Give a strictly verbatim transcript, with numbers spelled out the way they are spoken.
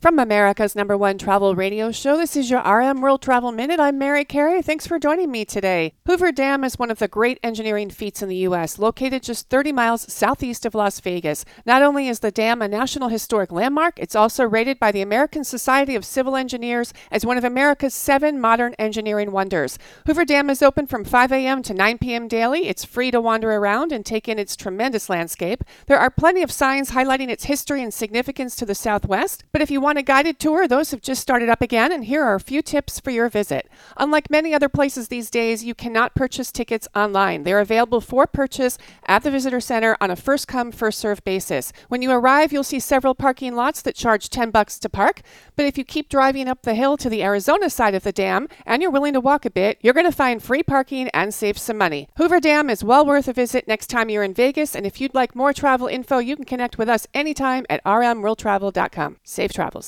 From America's number one travel radio show, this is your R M World Travel Minute. I'm Mary Carey. Thanks for joining me today. Hoover Dam is one of the great engineering feats in the U S, located just thirty miles southeast of Las Vegas. Not only is the dam a National Historic Landmark, it's also rated by the American Society of Civil Engineers as one of America's seven modern engineering wonders. Hoover Dam is open from five a.m. to nine p.m. daily. It's free to wander around and take in its tremendous landscape. There are plenty of signs highlighting its history and significance to the southwest, but if you want a guided tour, those have just started up again, and here are a few tips for your visit. Unlike many other places these days, you cannot purchase tickets online. They're available for purchase at the visitor center on a first-come, first-served basis. When you arrive, you'll see several parking lots that charge ten bucks to park, but if you keep driving up the hill to the Arizona side of the dam and you're willing to walk a bit, you're going to find free parking and save some money. Hoover Dam is well worth a visit next time you're in Vegas, and if you'd like more travel info, you can connect with us anytime at r m world travel dot com. Safe travels.